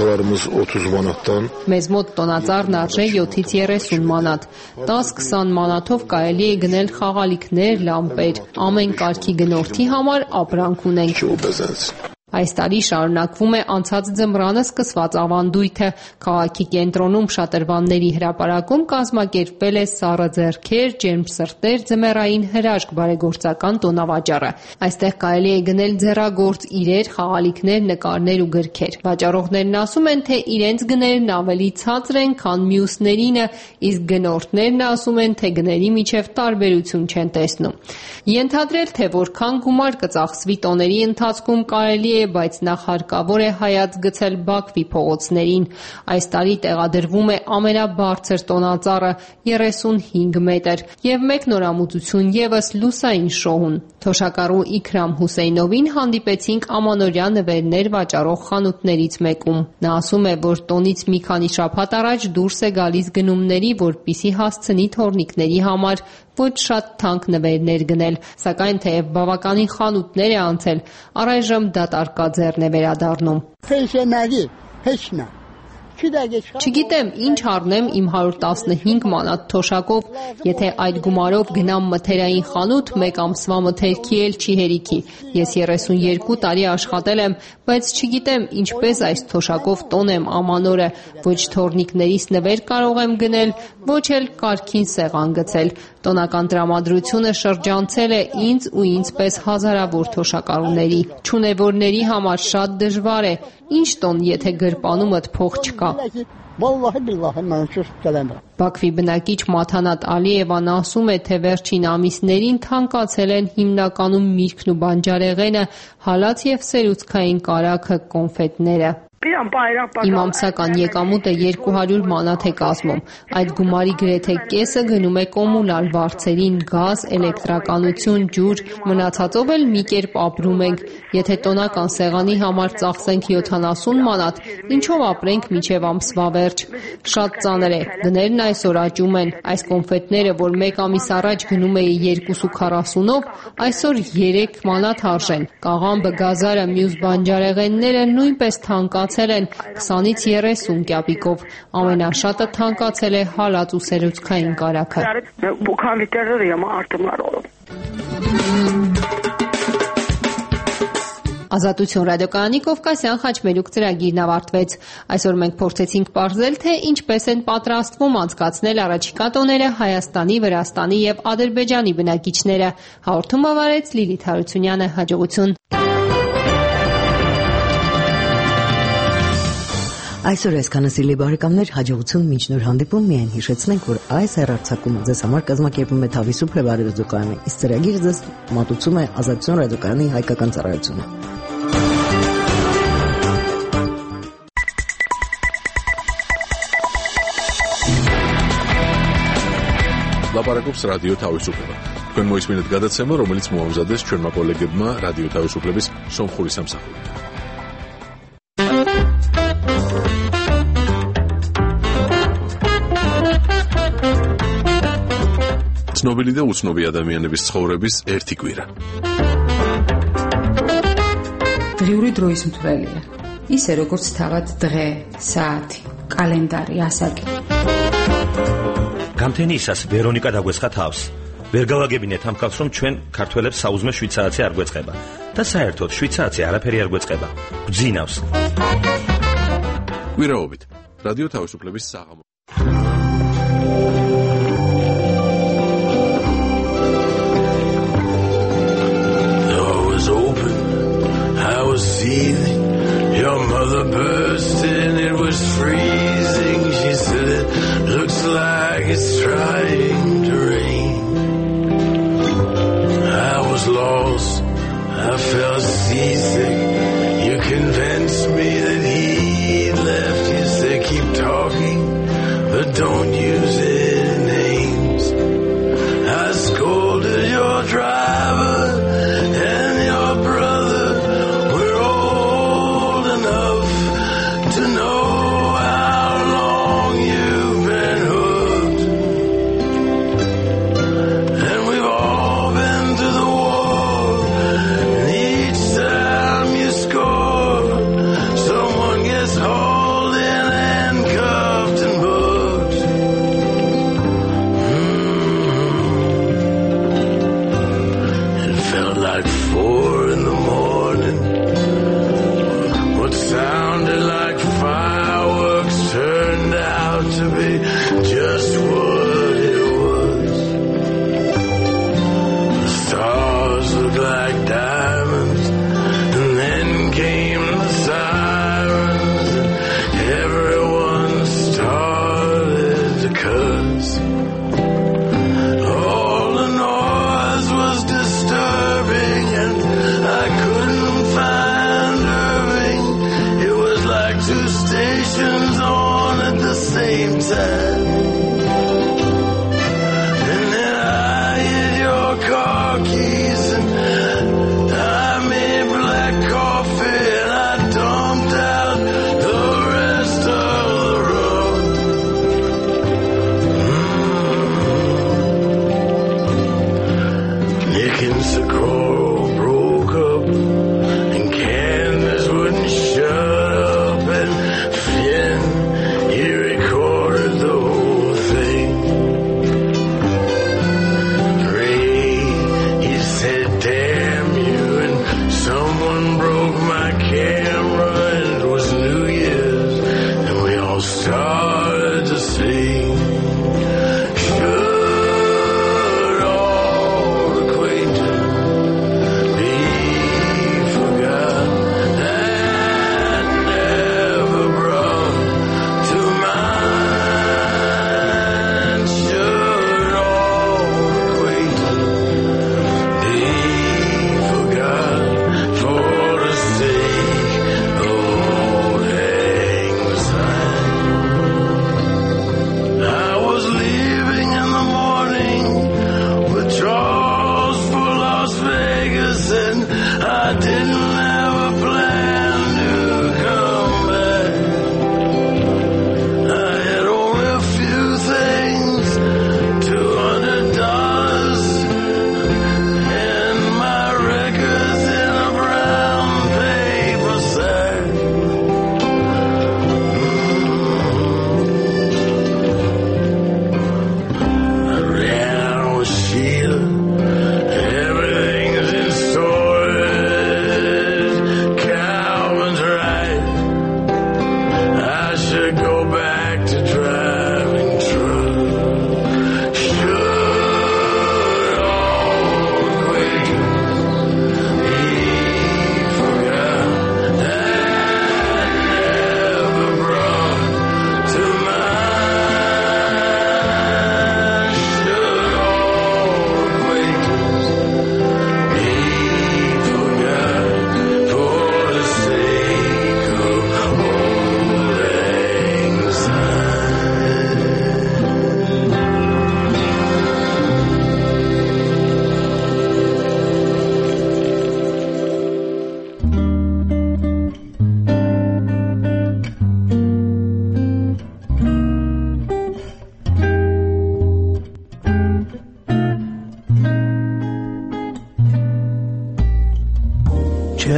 Մեզ մոտ տոնածառն արժե 7-ից 30 մանատ, 10-20 մանաթով կարելի է գնել խաղալիքներ, լամպեր, ամեն կարգի գնորդի համար ապրանք ունենք։ Այս տարի շարունակվում է անցած ձմռանը սկսված ավանդույթը։ Քաղաքի կենտրոնում շատրվանների հրապարակում կազմակերպվել է սառը ձեռքեր, ջերմ սրտեր, ձմեռային հրաշք բարեգործական տոնավաճառը։ Այստեղ կարելի է գնել ձեռագործ իրեր, խաղալիքներ, նկարներ ու գրքեր։ Վաճառողներն ասում են, թե իրենց գներն ավելի ցածր են, քան մյուսներինը, իսկ գնորդներն ասում են, թե գների միջև տարբերություն չեն տեսնում։ Ենթադրել, թե որքան գումար կծախսվի տոների ընթացքում կարելի է, բայց նախ հարկավոր է հայացք գցել Բաքվի փողոցներին։ Այս տարի տեղադրվում է ամենաբարձր տոնածառը 35 մետր եւ մեկ նորամուծություն եւս լուսային շոուն։ Թոշակառու Իքրամ Հուսեյնովին հանդիպեցինք ամանորյա նվերներ վաճառող խանութներից մեկում։ Նա ասում է, որ տոնից մի քանի շաբաթ առաջ դուրս է գալիս գնումների, որպիսի հասցնի թորնիկների համար ոչ շատ թանկ նվերներ գնել, սակայն թեև բավականին խանութներ է անցել, առայժմ դատարկաձեռն է վերադառնում։ Չգիտեմ ինչ առնեմ իմ 115 մանատ թոշակով, եթե այդ գումարով գնամ մթերային խանութ, մեկ ամսվա մթերքի էլ չի հերիքի։ Ես 32 տարի աշխատել եմ, բայց չգիտեմ ինչպես այս թոշակով տոնեմ ամանորը, ոչ թորնիկներիս նվեր կարող եմ գնել, ոչ էլ կարգին սեղան գցել։ Տոնական տրամադրությունը շրջանցել է ինձ ու ինձպես հազարավոր թոշակառուների։ Չունևորների համար շատ դժվար է։ Ինչ տոն, եթե գրպանումդ փող չկա։ Բաքվի բնակիչ Մաթանատ Ալիևան ասում է, թե վերջին ամիսներին թանկացել են հիմնականում միրգն ու բանջարեղենը, հալած եւ սերուցքային կարագը, կոնֆետները։ Իմ ամսական եկամուտը 200 մանաթ է կազմում։ Այդ գումարի գրեթե կեսը գնում է կոմունալ վարձերին, գազ, էլեկտրականություն, ջուր, մնացածով էլ մի կերպ ապրում ենք։ Եթե տոնական սեղանի համար ծախսենք 70 մանատ, ինչով ապրենք մինչև ամսվա վերջ։ Շատ ծանր է, գներն այսօր աճում են։ Այս կոնֆետները, որ մեկ ամիս առաջ գնում էի 240-ով, այսօր 3 մանաթ արժեն։ Կաղամբը, գազարը, մյուս բանջարեղենները նույնպես թանկացել են 20-ից 30 կյապիկով։ Ամենաշատը թանկացել է հալած ու սերուցքային կարագը։ Ազատություն ռադիոկայանի Կովկասյան խաչմերուկ ծրագիրն ավարտվեց։ Այսօր մենք փորձեցինք պարզել, թե ինչպես են պատրաստվում անցկացնել առաջիկա տոները Հայաստանի, Վրաստանի եւ Ադրբեջանի բնակիչները։ Հաղորդումը վարեց Լիլիթ Հարությունյանը։ Հաջողություն։ Այսօր այսքանը սիրելի բարեկամներ, հաջողություն մինչ նոր հանդիպում, միայն հիշեցնենք, որ այս հեռարձակումը ձեզ համար կազմակերպում է Թավիսուփ ռադիոկայանը, իսկ ծրագիրը ձեզ մատուցում է Ազատություն ռադիոկայանի հայկական ծառայությունը։ ლაპარაკობს რადიო თავისუფლება. თქვენ მოისმინეთ გადაცემა, რომელიც მოამზადეს ჩვენმა კოლეგებმა რადიო თავისუფლების სომხური სამსახურით. ცნობილი და უცნობი ადამიანების ცხოვრების ერთი კვირა. დღიური დროის მთვრელია. ისე როგორც თავად დღე, საათი, კალენდარი, ასაკი. გამთენიისას ვერონიკა დაგვესხა თავს. ვერ გავაგებინეთ ამ ხალხს, რომ ჩვენ ქართველებს საუზმე 7 საათი არ გვეწყება და საერთოდ 7 საათი არაფერი არ გვეწყება. გძინავს. კვირაობით რადიო თავისუფლების საღამო. I was seething, your mother burst in, it was freezing. She said it looks like it's trying to rain. I was lost, I felt seasick. You convinced me that he'd left. You said keep talking, but don't use any names. I scolded your driver and your brother.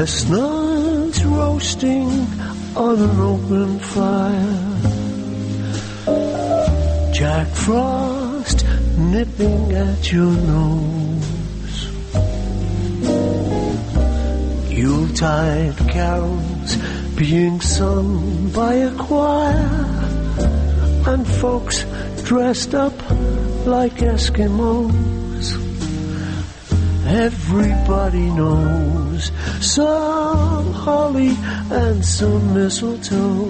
Chestnuts roasting on an open fire, Jack Frost nipping at your nose, Yuletide carols being sung by a choir, and folks dressed up like Eskimos. Everybody knows some holly and some mistletoe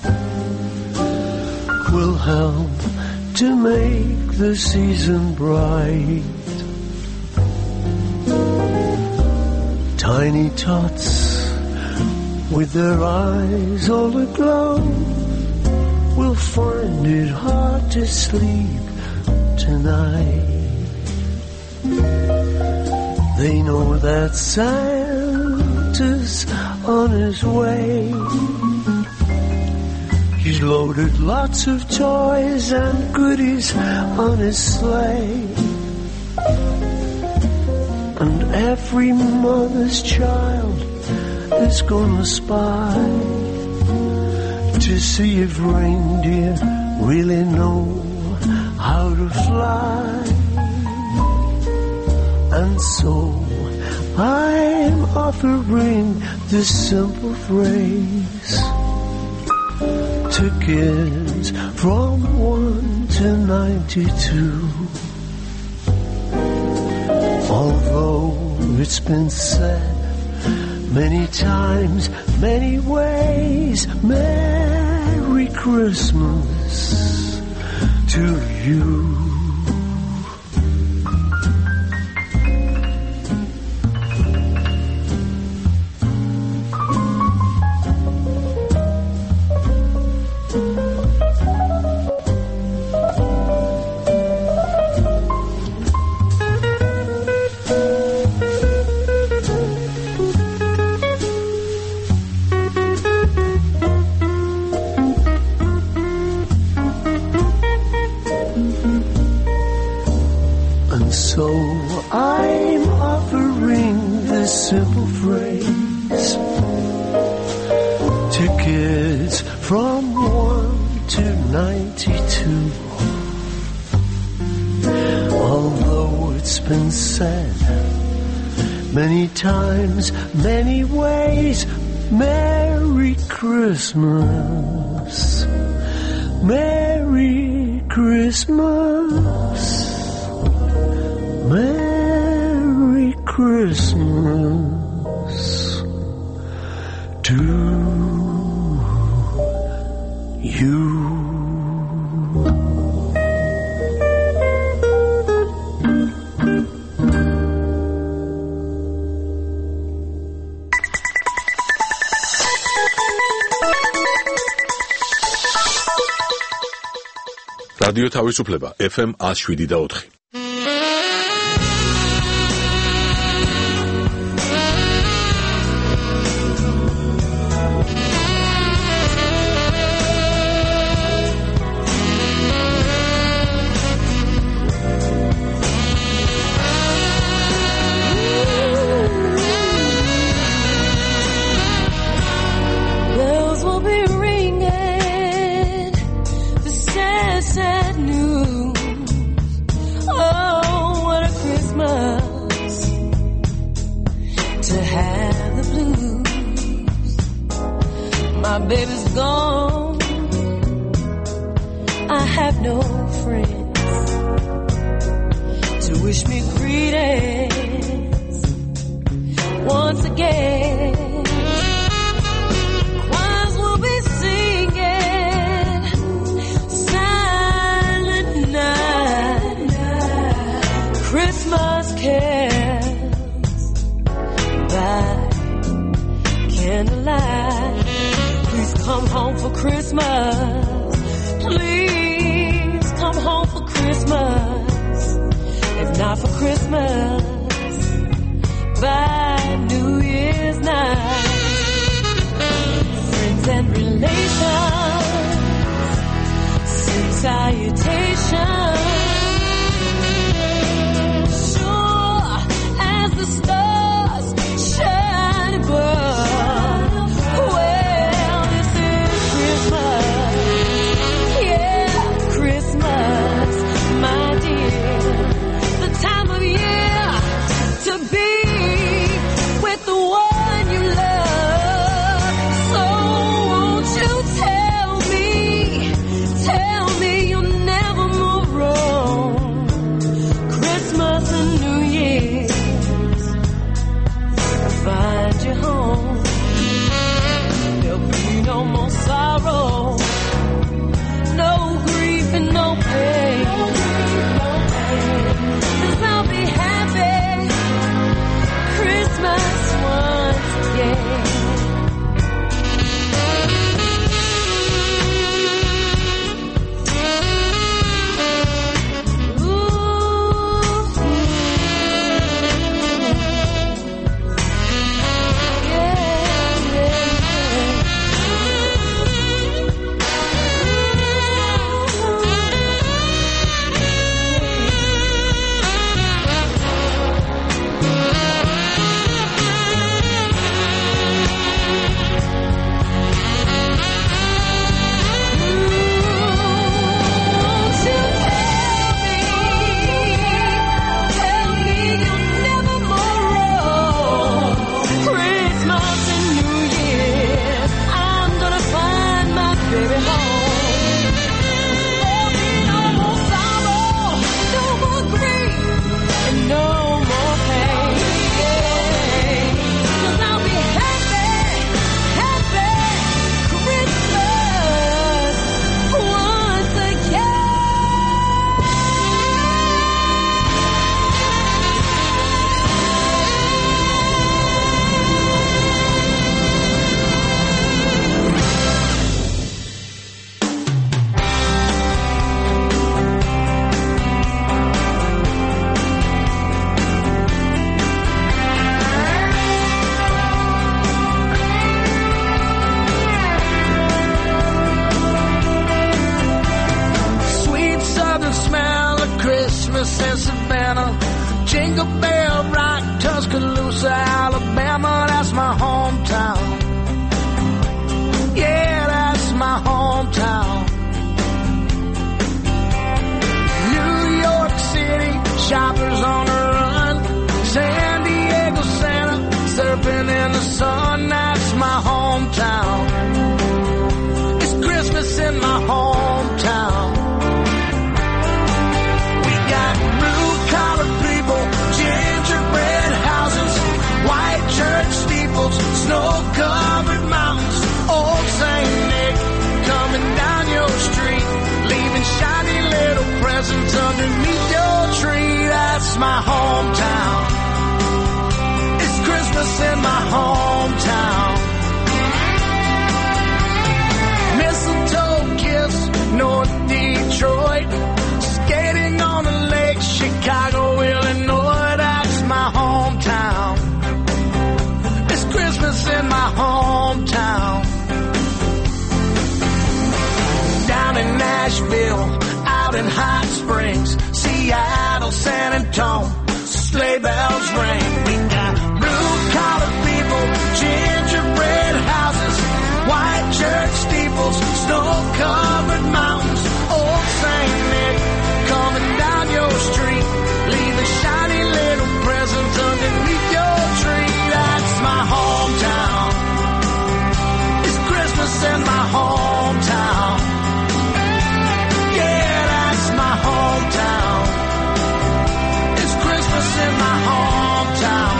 will help to make the season bright. Tiny tots with their eyes all aglow will find it hard to sleep tonight. They know that Santa's on his way. He's loaded lots of toys and goodies on his sleigh. And every mother's child is gonna spy to see if reindeer really know how to fly. And so I'm offering this simple phrase to kids from 1 to 92. Although it's been said many times, many ways, Merry Christmas to you. Simple phrase to kids from 1 to 92. Although it's been said many times, many ways, Merry Christmas, Merry Christmas, Merry Christmas to you. რადიო თავისუფლება FM 107.4. Sure as the stars shine above. Christmas in Savannah, Jingle Bell Rock, Tuscaloosa, Alabama, that's my hometown. Yeah, that's my hometown. New York City, shoppers on the run, San Diego, Santa, surfing in the sun, that's my hometown. It's Christmas in my hometown. We got blue-collar people, gingerbread houses, white church steeples, snow-covered mountains, old St. Nick coming down your street, leaving shiny little presents underneath your tree. That's my hometown. It's Christmas in my hometown. Mistletoe kiss, North Detroit, skating on the lake, Chicago, Illinois, that's my hometown. It's Christmas in my hometown. Down in Nashville, out in Hot Springs, Seattle, San Antonio, sleigh bells ring. We got blue-collar people, gingerbread houses, white church steeples, snow-covered mountains, old St. Nick coming down your street, leaving shiny little presents underneath your tree. That's my hometown. It's Christmas in my hometown. Yeah, that's my hometown. It's Christmas in my hometown.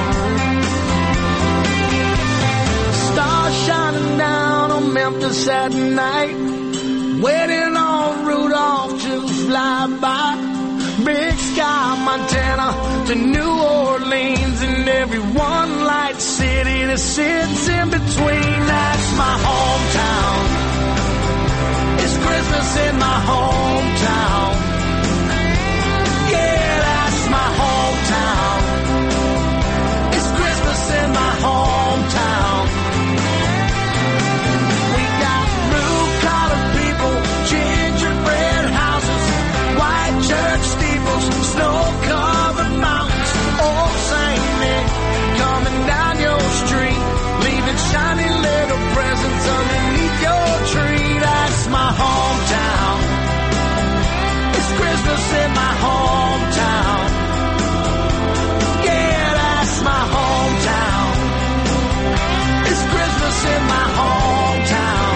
Stars shining down on Memphis at night, waiting on Rudolph to fly by. Big Sky, Montana to New Orleans, and every one light city that sits in between. That's my hometown. It's Christmas in my hometown. Yeah, that's my hometown. It's Christmas in my hometown. We got blue-collar people, gingerbread houses, white church steeples, snow-covered mountains, old St. Nick coming down your street, leaving shiny little presents underneath your tree. That's my hometown. It's Christmas in my hometown. Yeah, that's my hometown. It's Christmas in my hometown.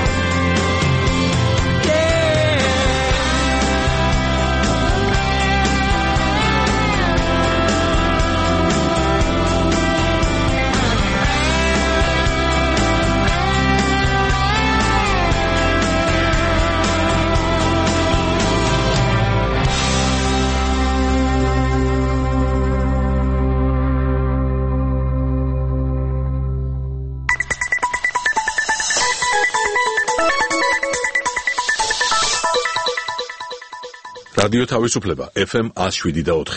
რადიო თავისუფლება FM 107.4.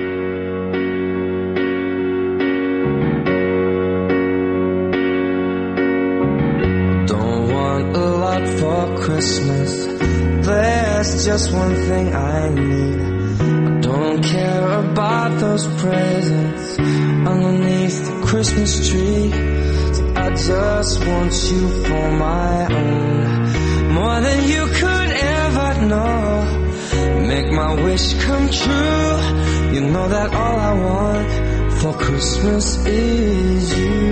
Don't want a lot for Christmas. There's just one thing I need. I don't care about those presents underneath the Christmas tree. So I just want you for my own, more than you could ever know. Make my wish come true. You know that all I want for Christmas is you.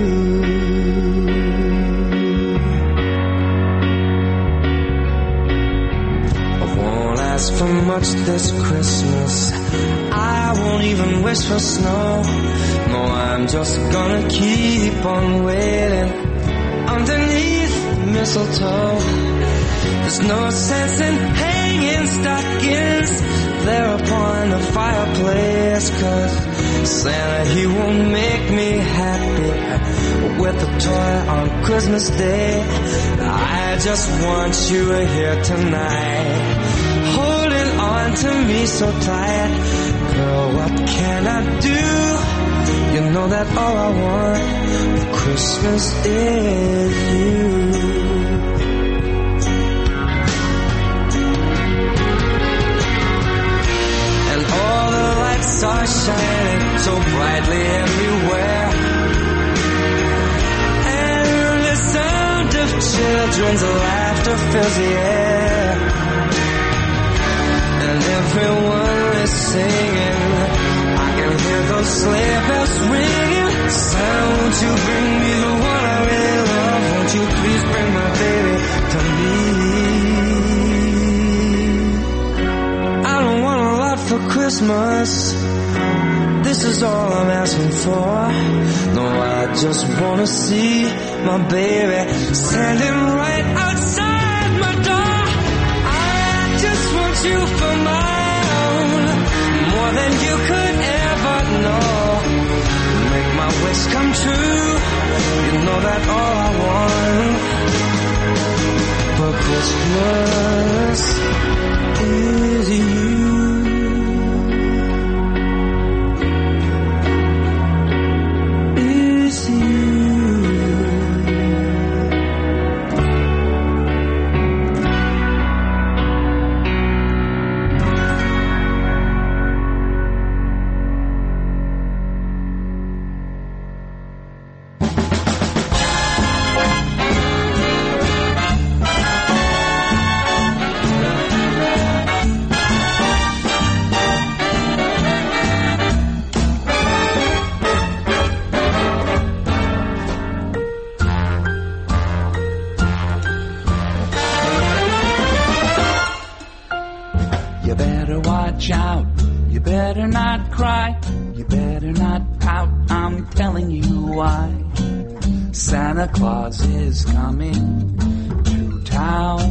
I won't ask for much this Christmas. I won't even wish for snow. No, I'm just gonna keep on waiting underneath the mistletoe. There's no sense in hanging stockings there upon the fireplace, 'cause Santa, he won't make me happy with a toy on Christmas Day. I just want you here tonight, holding on to me so tight. Girl, what can I do? You know that all I want for Christmas is you. All the children's laughter fills the air, and everyone is singing. I can hear those sleigh bells ringing. Son, won't you bring me the one I really love? Won't you please bring my baby to me? I don't want a lot for Christmas. This is all I'm asking for. No, I just wanna see my baby standing right outside my door. I just want you for my own, more than you could ever know. Make my wish come true. You know that all I want for Christmas is you. Santa Claus is coming to town.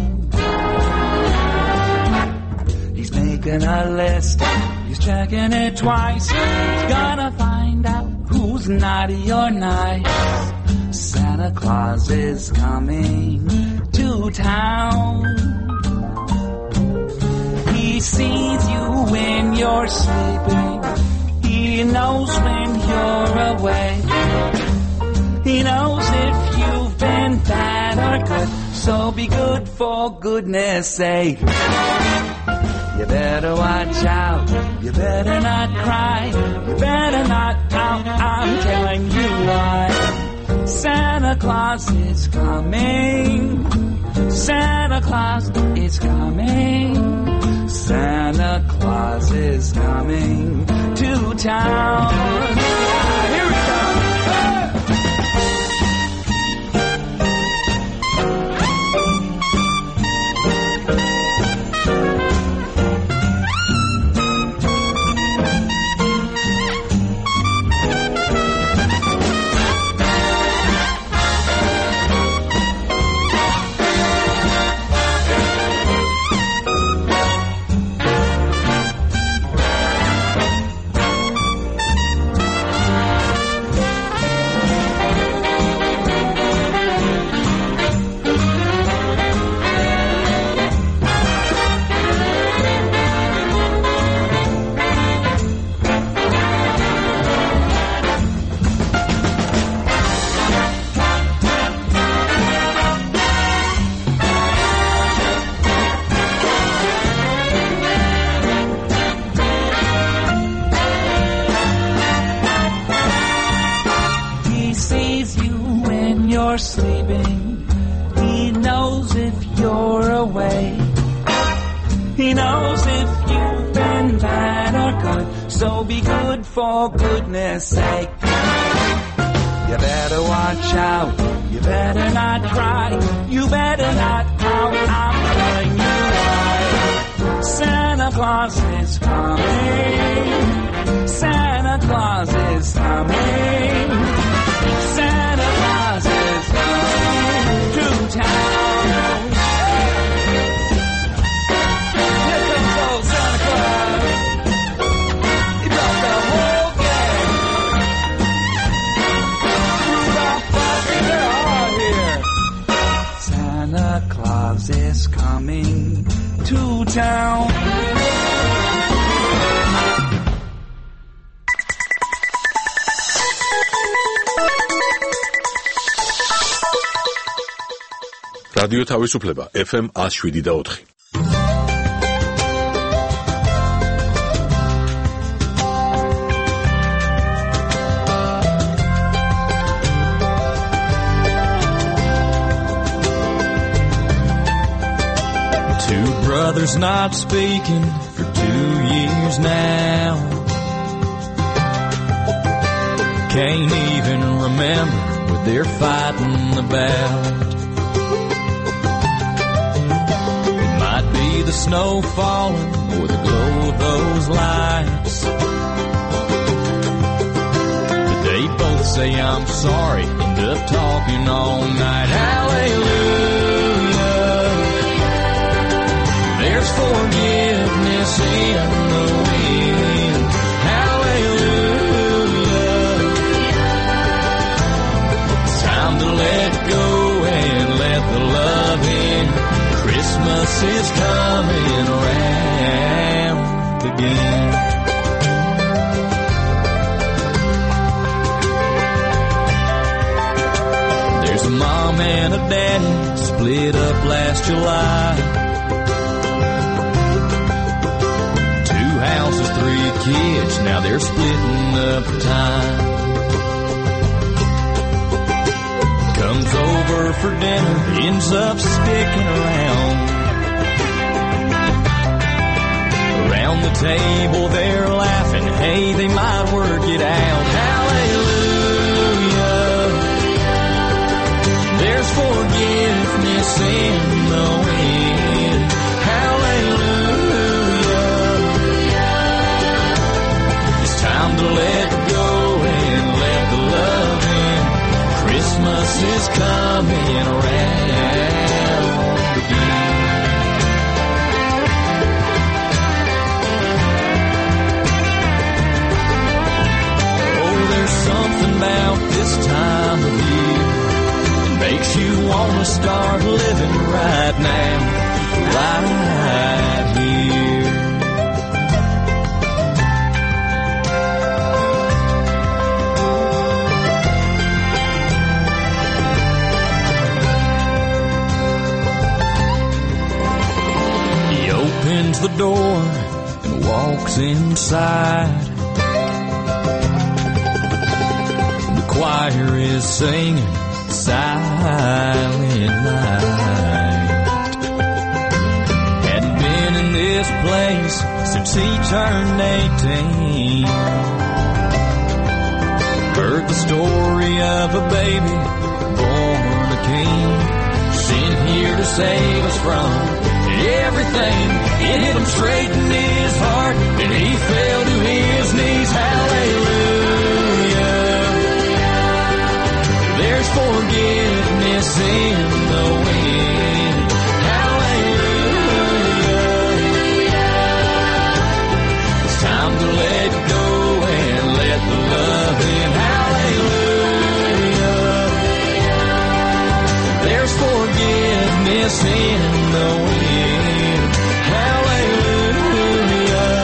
He's making a list, he's checking it twice. He's gonna find out who's naughty or nice. Santa Claus is coming to town. He sees you when you're sleeping. He knows when you're awake. He knows if you've been bad or good, so be good for goodness sake. You better watch out, you better not cry, you better not pout, I'm telling you why. Santa Claus is coming, Santa Claus is coming, Santa Claus is coming to town. Here we go. Sleeping, he knows if you're awake. He knows if you've been bad or good, so be good for goodness sake. You better watch out, you better not cry, you better not pout, I'm telling you why. Santa Claus is coming, Santa Claus is coming, Santa Claus is coming to town. Here comes old Santa Claus. He brought the whole gang. Rudolph, Fozzie, they're all here. Santa Claus is coming to town. რადიო თავისუფლება FM 107.4. mother's not speaking for 2 years now. Can't even remember what they're fighting about. It might be the snow falling or the glow of those lights. But they both say I'm sorry, end up talking all night. Hallelujah, there's forgiveness in the wind. Hallelujah, it's time to let go and let the love in. Christmas is coming around again. There's a mom and a daddy split up last July. 2 houses, 3 kids, now they're splitting up time. Comes over for dinner, ends up sticking around. Around the table they're laughing, hey, they might work it out. Hallelujah, there's forgiveness in the wind. Hallelujah, it's time to let go and let the love in. Christmas is coming around again. Oh, there's something about this time of year that makes you want to start living right now, right here. Opens the door and walks inside. The choir is singing Silent Night. Hadn't been in this place since he turned 18. Heard the story of a baby born a king, sent here to save us from everything. It hit him straight in his heart and he fell to his knees. Hallelujah, there's forgiveness in the wind. Hallelujah, it's time to let go and let the love in. Hallelujah, there's forgiveness in the wind. Hallelujah,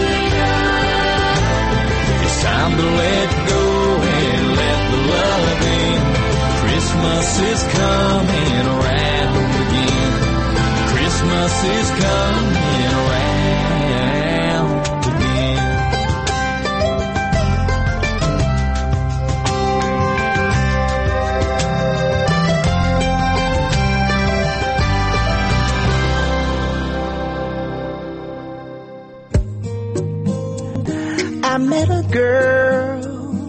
it's time to let go and let the love in. Christmas is coming around again. Christmas is coming around again. I met a girl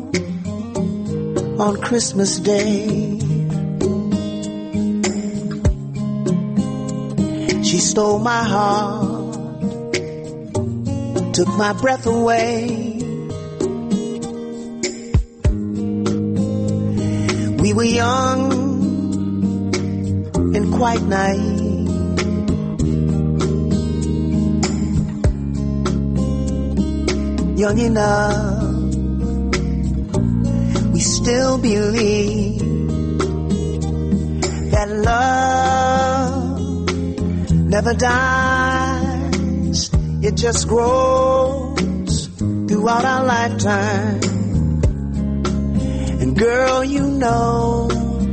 on Christmas Day. She stole my heart, took my breath away. We were young and quite naive. Young enough, we still believe that love never dies. It just grows throughout our lifetime. And girl, you know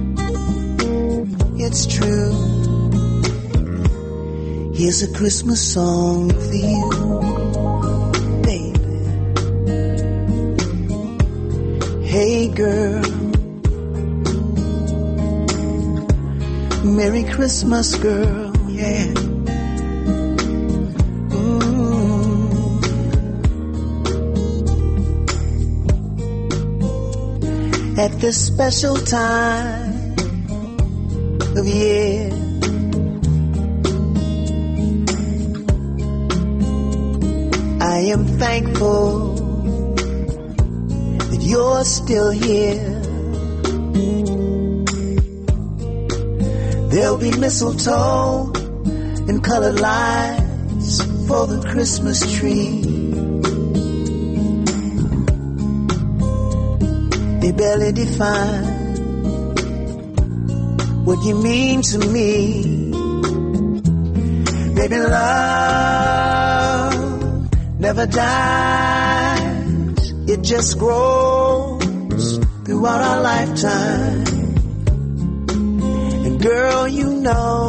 it's true. Here's a Christmas song for you. Hey girl, Merry Christmas girl, yeah. at this special time of year. I am thankful that you're still here. There'll be mistletoe and colored lights for the Christmas tree. They barely define what you mean to me. Baby, love never dies. It just grows throughout our lifetime. And girl, you know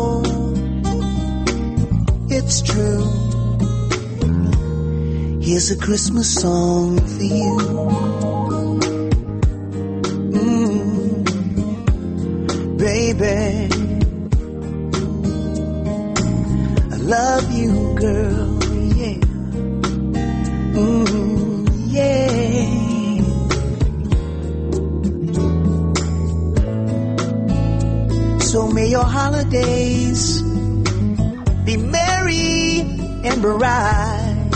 it's true. Here's a Christmas song for you. Baby, I love you, girl, yeah. Yeah. So may your holidays be merry and bright,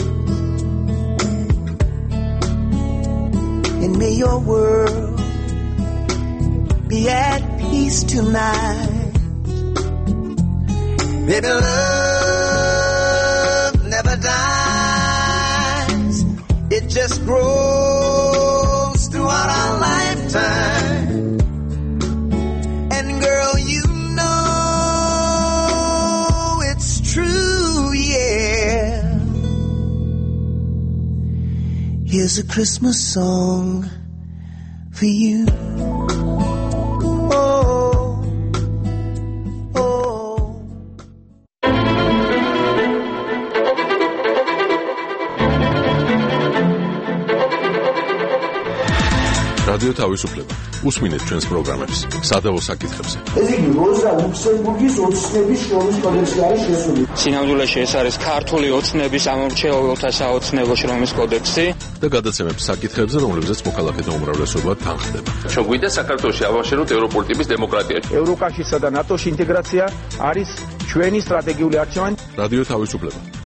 and may your world be at peace tonight. Baby, love never dies. It just grows throughout our lifetime. And girl, you know it's true, yeah. Here's a Christmas song for you. რადიო თავისუფლება. უსმინეთ ჩვენს პროგრამებს სადავო საკითხებზე. ეს იგი როზა ლუქსემბურგის ოცნების შრომის კოდექსი არის შესული. სინამდვილეში ეს არის ქართული ოცნების ამორჩეულთა საოცნებო შრომის კოდექსი და გადაცემებს საკითხებზე, რომლებზეც მოქალაქეთა უმრავლესობა თანხდება. ჩვენ გვინდა საქართველოში ავაშენოთ ევროპული ტიპის დემოკრატია. ევროკავშირსა და ნატოში ინტეგრაცია არის ჩვენი სტრატეგიული არჩევანი. რადიო თავისუფლება.